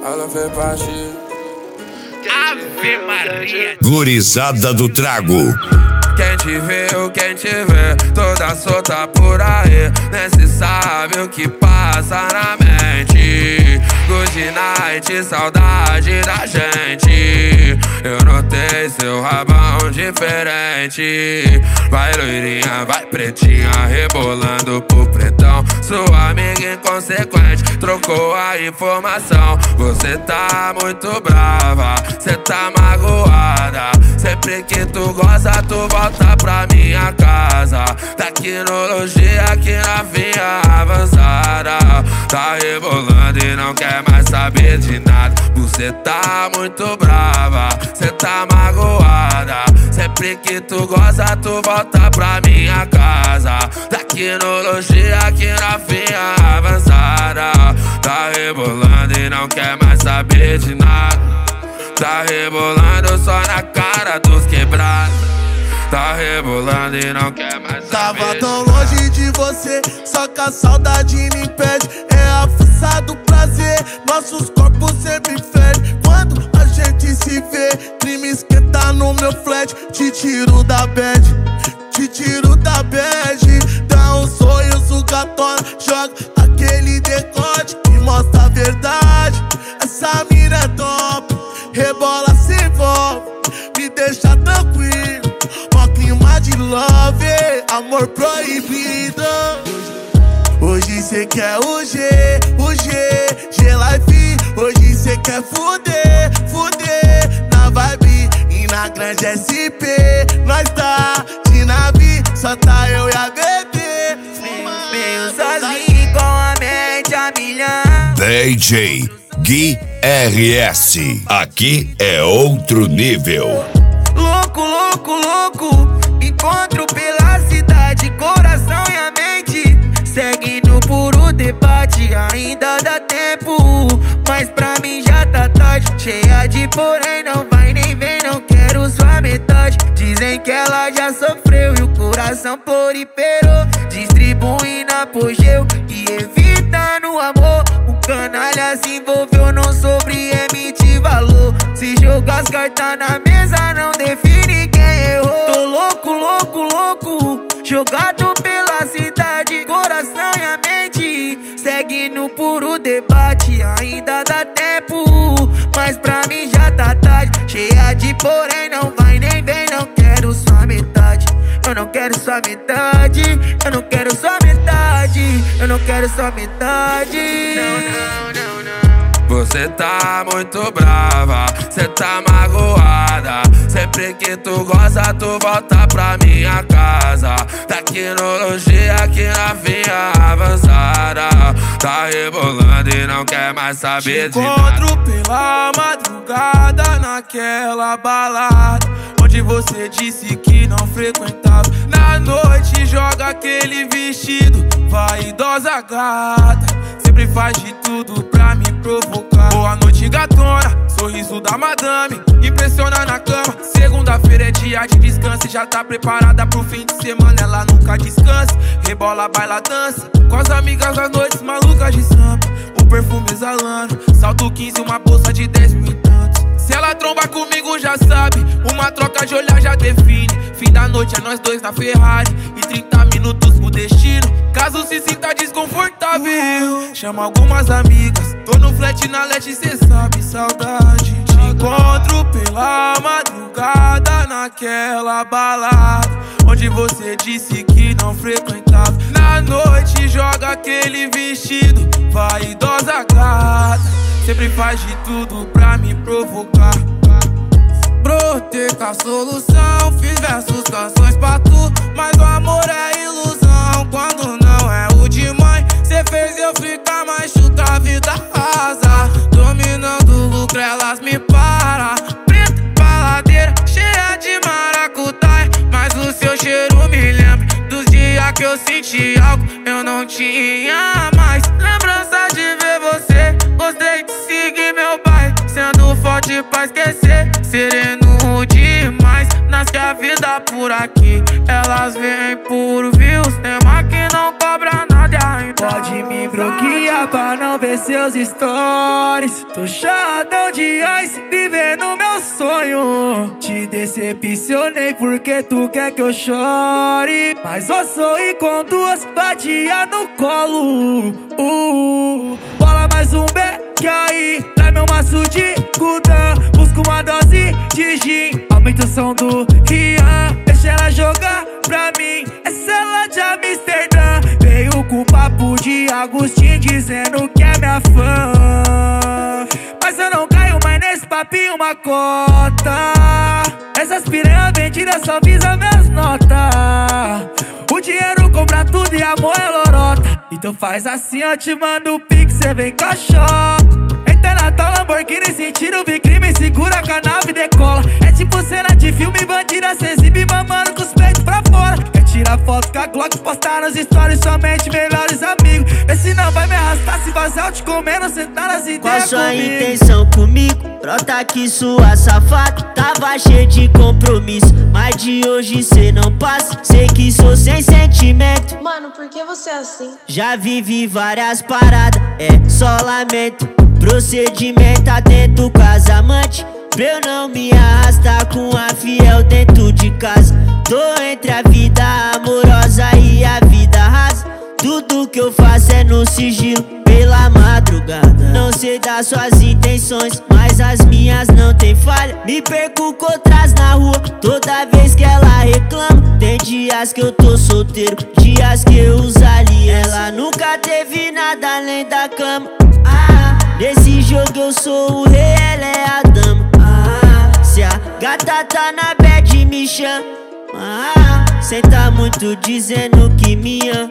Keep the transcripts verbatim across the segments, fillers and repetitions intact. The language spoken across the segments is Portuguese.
ela fez parte. Ave Maria. Gurizada do Trago. Quem te viu, quem te vê, toda solta por aí, nem se sabe o que passa na mente. Good night, saudade da gente. Eu notei seu rabão diferente. Vai loirinha, vai pretinha, rebolando pro pretão. Sua amiga inconsequente trocou a informação. Você tá muito brava, cê tá magoada. Sempre que tu goza, tu volta pra minha casa. Tecnologia aqui na vinha avançada. Tá rebolando e não quer mais saber de nada. Você tá muito brava, cê tá magoada. Sempre que tu goza, tu volta pra minha casa. Tecnologia aqui na vinha avançada. Tá rebolando e não quer mais saber de nada. Tá rebolando só na cara dos quebrados. Tá rebolando e não quer mais saber. Tava tão longe de você, só que a saudade me impede. É a força do prazer, nossos corpos sempre ferem. Quando a gente se vê, crime esquenta no meu flat. Te tiro da bad, te tiro da bad. Dá um sorriso gatona, joga aquele decote que mostra a verdade. Essa mina é top, rebola, se envolve, me deixa tranquilo. Mó clima de love, amor proibido. Hoje cê quer o G, o G, G-Life. Hoje cê quer fuder, fuder na vibe e na grande S P. Nós tá de nave, só tá eu e a bebê. Meio sozinho com a mente a milhão. D J Gui R S. Aqui é outro nível. Louco, louco, louco. Encontro pela cidade, coração e a mente. Segue no puro debate, ainda dá tempo. Mas pra mim já tá tarde. Cheia de porém, não vai nem vem, não quero sua metade. Dizem que ela já sofreu e o coração proliferou. Distribuindo apogeu e evitando o amor. O canalha se envolveu, não sobre emitir valor. Se jogar as cartas na mesa, não define quem errou. Tô louco, louco, louco, jogado pela cidade, coração e a mente. Segue no puro debate, ainda dá tempo. Mas pra mim já tá tarde. Cheia de porém, não vai nem vem, não quero sua metade. Eu não quero sua metade, eu não quero sua metade, eu não quero sua metade. Não, não, não, não. Você tá muito brava, cê tá magoada. Sempre que tu goza, tu volta pra minha casa. Tecnologia aqui na vinha avançada. Tá rebolando e não quer mais saber de nada. Encontro pela madrugada naquela balada onde você disse que não frequentava. Na noite joga aquele vestido, vaidosa gata. Sempre faz de tudo pra me provocar. Boa noite gatona, sorriso da madame, impressiona na cama. Segunda-feira é dia de descanso e já tá preparada pro fim de semana. Ela nunca descansa, rebola, baila, dança com as amigas às noites malucas de samba. O perfume exalando, salto quinze, uma bolsa de dez mil e tantos. Se ela tromba comigo já sabe, uma troca de olhar já define. Fim da noite é nós dois na Ferrari e trinta minutos pro destino. Caso se sinta desconfortável, chama algumas amigas. Tô no flat na leste, cê sabe, saudade. Te encontro pela madrugada naquela balada onde você disse que não frequentava. Na noite joga aquele vestido, vaidosa gata. Sempre faz de tudo pra me provocar. Brotei com a solução, fiz versos, canções pra tu. Mas o amor é ilusão, quando não é o de mãe. Cê fez eu ficar mais chuta, a vida rasa. Dominando o lucro, elas me param. Preta, baladeira, cheia de maracutaia. Mas o seu cheiro me lembra dos dias que eu senti algo, eu não tinha mais. Lembrança de ver você, gostei de seguir meu pai. Sendo forte pra esquecer, sereno demais. Nasce a vida por aqui, elas vêm por views. Tema que não cobra nada ainda. Pode me bloquear pra não ver ver seus stories. Tô chadão de ice, vivendo meu sonho. Te decepcionei porque tu quer que eu chore, mas eu sorri com duas batias no colo. uh, Bola mais um beck aí, traz meu maço de Gudan. Busco uma dose de gin, aumenta o som do Rian. Deixa ela jogar pra mim, essa ela de Amsterdã. Veio com papo de Agostinho dizendo que é minha fã, mas eu não caio mais nesse papinho, uma cota. Essas piranha vendidas só visa minhas notas. O dinheiro compra tudo e amor é lorota. Então faz assim, eu te mando o pix, cê vem cachorro. Entra na tua Lamborghini, sentindo vi crime, segura com a nave e decola. É tipo cena de filme, bandida, cê exibe mamando com os peitos pra fora. Quer tirar foto com a Glock, postar nos stories, somente melhores amigos. Esse não vai me arrastar, se vazar eu te comendo, sentar nas ideias comigo. Qual sua intenção comigo? Brota aqui sua safada, tava cheio de compromisso, mas de hoje cê não passa. Sei que sou sem sentimento, mano, por que você é assim? já vivi várias paradas, é só lamento. Procedimento atento com as amantes, pra eu não me arrastar com a fiel dentro de casa. Tô entre a vida amorosa e a vida rasa. Tudo que eu faço é no sigilo, pela madrugada. Não sei das suas intenções, mas as minhas não tem falha. Me perco com outras na rua, toda vez que ela reclama. Tem dias que eu tô solteiro, dias que eu uso aliança. Ela nunca teve nada além da cama. ah, Nesse jogo eu sou o rei, ela é a dama. ah, Se a gata tá na bad me chama. ah, Cê tá muito dizendo que me ama.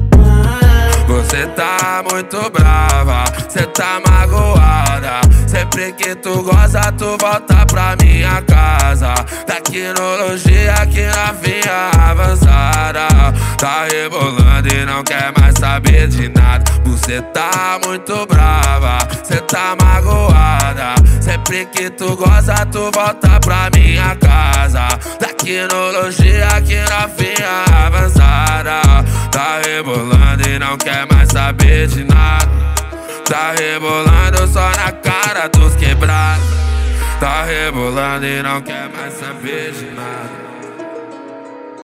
Você tá muito brava, cê tá magoada. Sempre que tu goza, tu volta pra minha casa. Tecnologia que novinha avançada. Tá rebolando e não quer mais saber de nada. Você tá muito brava, cê tá magoada. Sempre que tu goza, tu volta pra minha casa. Tecnologia que novinha avançada. Tá rebolando e não quer mais saber de nada. Tá rebolando só na cara dos quebrados. Tá rebolando e não quer mais saber de nada.